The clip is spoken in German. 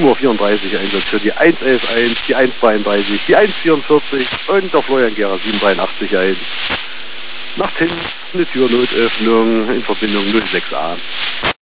7:34 Uhr Einsatz für die 111.1, die 1:32, die 1:44 und der Florian Gera 7:83 Nacht hin, eine Türnotöffnung in Verbindung 06a.